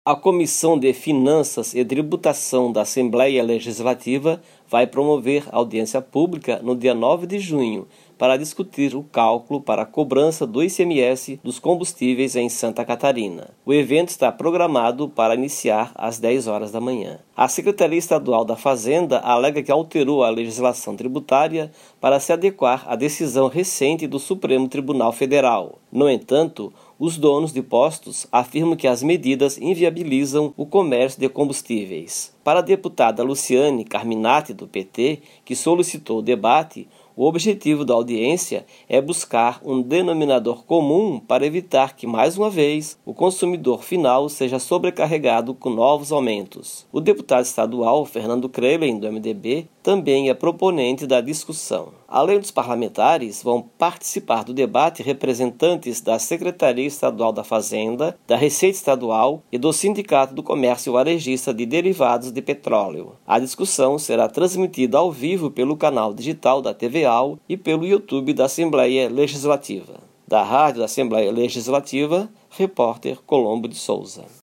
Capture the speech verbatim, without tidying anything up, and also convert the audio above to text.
A Comissão de Finanças e Tributação da Assembleia Legislativa vai promover audiência pública no dia nove de junho para discutir o cálculo para a cobrança do I C M S dos combustíveis em Santa Catarina. O evento está programado para iniciar às dez horas da manhã. A Secretaria Estadual da Fazenda alega que alterou a legislação tributária para se adequar à decisão recente do Supremo Tribunal Federal. No entanto, os donos de postos afirmam que as medidas inviabilizam o comércio de combustíveis. Para a deputada Luciane Carminati, do P T, que solicitou o debate, o objetivo da audiência é buscar um denominador comum para evitar que, mais uma vez, o consumidor final seja sobrecarregado com novos aumentos. O deputado estadual Fernando Crelen, do M D B, também é proponente da discussão. Além dos parlamentares, vão participar do debate representantes da Secretaria Estadual da Fazenda, da Receita Estadual e do Sindicato do Comércio Varejista de Derivados de Petróleo. A discussão será transmitida ao vivo pelo canal digital da T V A L e pelo YouTube da Assembleia Legislativa. Da Rádio da Assembleia Legislativa, repórter Colombo de Souza.